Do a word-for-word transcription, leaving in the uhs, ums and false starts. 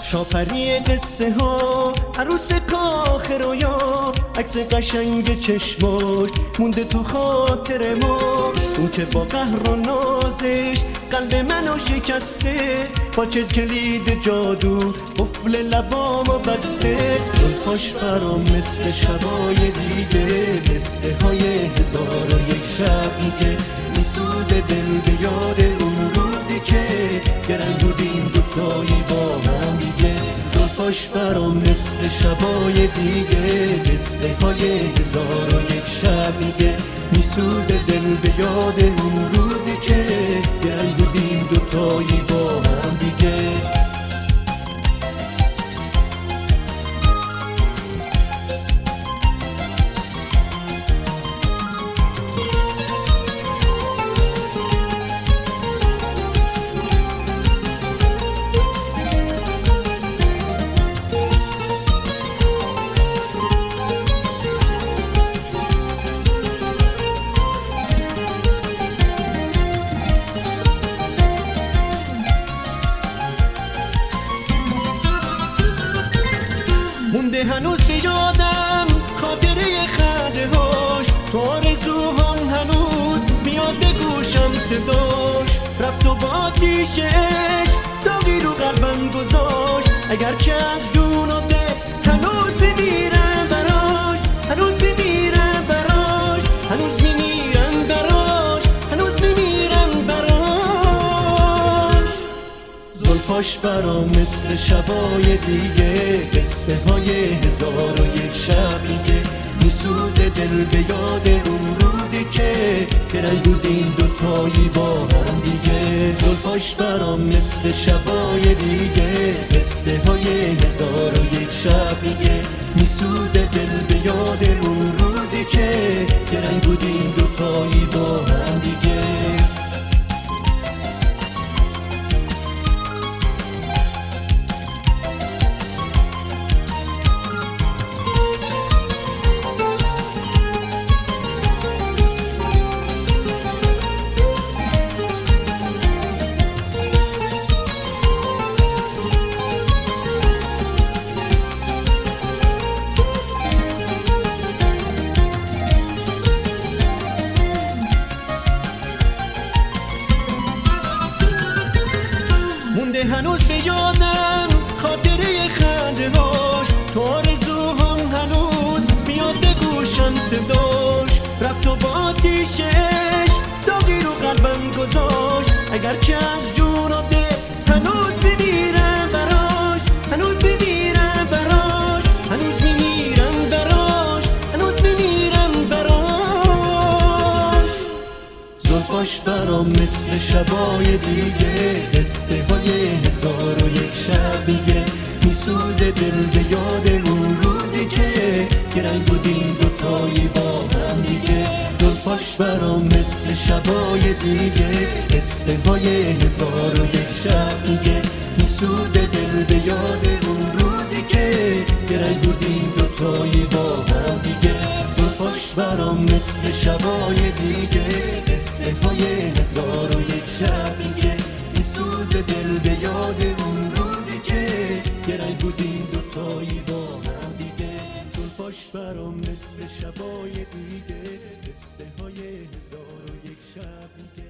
شاپری قصه ها، عروس کاخ رویا، عکس قشنگ چشماش مونده تو خاطر ما. اون که با قهر و نازش قلب منو شکسته، با چه کلید جادو قفل لبامو بسته. زلفاش برام مثل شبای دیگه، قصه های هزار و یک شب میگه، میسوزه دل به یاد اون روزی که گرنگ بودیم دوتایی با هم دیگه. زلفاش برام مثل شبای دیگه، قصه های هزار و یک شب میگه، میسوزه دل به یاد اون روزی که گرنگ بودیم دوتایی با هم دیگه. مونده هنوز به یادم خاطره خنده هاش، تو آرزوهام هنوز میاد به گوشم صداش. رفت و با آتیش عشق داغی رو قلبم گذاشت، اگرچه از جون و دل هنوز بمیرم براش، هنوز بمیرم براش، هنوز میمیرم براش، هنوز میمیرم براش. زلفاش برام مثل شبای دیگه، قصه های هزار و یک شب میگه، میسوزه دل به یاد اون روزی که گرنگ بودیم دوتایی با هم دیگه. زلفاش برام مثل شبای دیگه، قصه های هزار و یک شب میگه، میسوزه دل به یاد اون روزی که گرنگ بودیم دوتایی با هم دیگه. مونده هنوز به یادم خاطره خنده هاش، تو آرزوهام هنوز میاد به گوشم صداش. رفت و با آتیش عشق داغی رو قلبم گذاشت، اگرچه از جون و دل هنوز بمیرم براش، هنوز بمیرم براش، هنوز میمیرم براش، هنوز میمیرم براش. زلفاش برام مثل شبای دیگه، قصه های هزار و یک شب میگه، میسوزه دل به یاد اون روزی که گرنگ بودیم دوتایی با هم دیگه. زلفاش برام مثل شبای دیگه، قصه های هزار و یک شب میگه، میسوزه دل به یاد اون روزی که گرنگ بودیم دوتایی با هم دیگه. زلفاش برام مثل شبای دیگه، قصه های هزار و یک شب میگه، میسوزه دل به یاد اون روزی که گرنگ بودیم دوتایی با هم دیگه. زلفاش برام مثل شبای دیگه، قصه های هزار و یک شب میگه.